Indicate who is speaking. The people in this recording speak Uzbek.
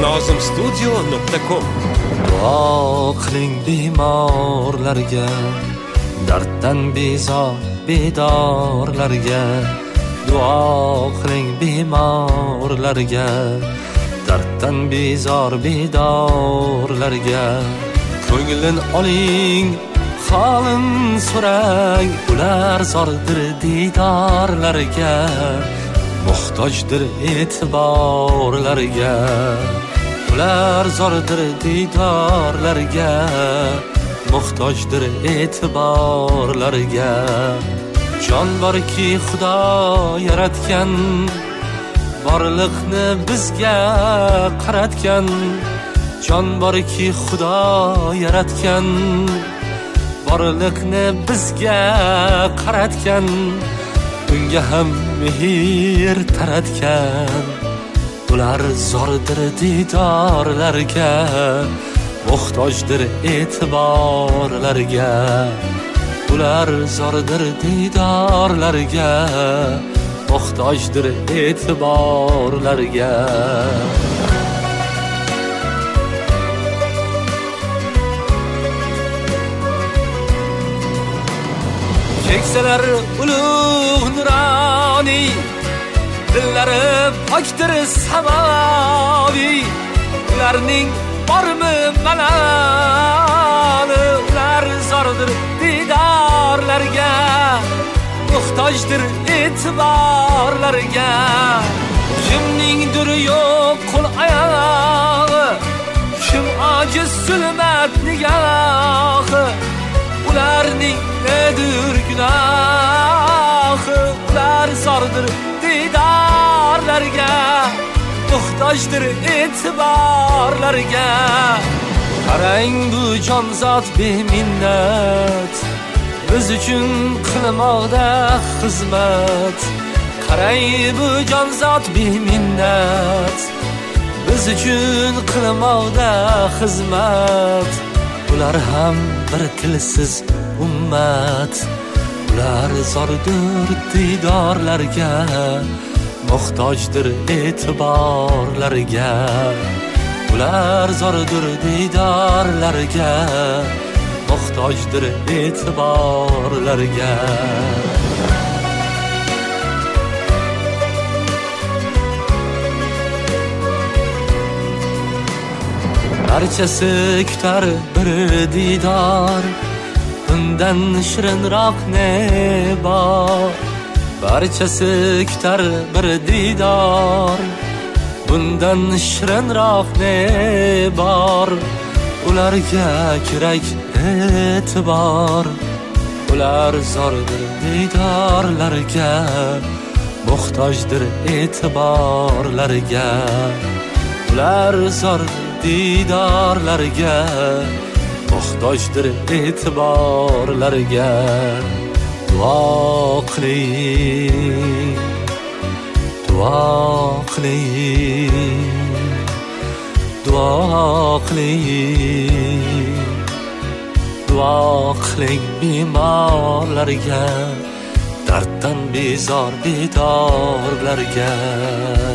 Speaker 1: nozimstudio.com.
Speaker 2: Duo qiling bemorlarga, darddan bezor bedorlarga. Duo qiling bemorlarga, darddan bezor bedorlarga. Ko'nglin oling, holin so'rang, ular zordir didorlarga, muhtojdir e'tiborlarga. Ular zordir didorlarga, muhtojdir e'tiborlarga. Jon borki Xudo yaratgan, borliqni bizga qaratgan. Jon borki Xudo yaratgan, borliqni bizga qaratgan. Unga ham mehr taratgan. Ular zordir didorlarga, muhtojdir e'tiborlarga. Ular zordir didorlarga, muhtojdir e'tiborlarga. Keksalar ulug' nuroni, dillari pokdir samaviy. Ularning bormi malali, ular zordir didorlarga, muhtojdir e'tiborlarga. Kimningdir yo'q qo'l oyog'i, kim ojiz zulmat nigohi. Ularning nedir gunohi, ular zordir didorlarga, muhtojdir e'tiborlarga. Qarang bu jonzot beminnat, biz uchun qilmoqda xizmat. Qarang bu jonzot beminnat, biz uchun qilmoqda xizmat. Ular ham bir tilsiz ummat. Ular zordir didorlarga, muhtojdir e'tiborlarga. Ular zordir didorlarga, muhtojdir e'tiborlarga. Barchasi kutar bir didor, bundan shirinroq ne bor. Barchasi kutar bir didor, bundan shirinroq ne bor. Ularga kerak e'tibor. Ular zordir didorlarga, muhtojdir e'tiborlarga. Ular zordir didorlarga, muhtojdir e'tiborlarga. Duo qiling, duo qiling, duo qiling. Duo qiling bemorlarga, darddan bezor bedorlarga.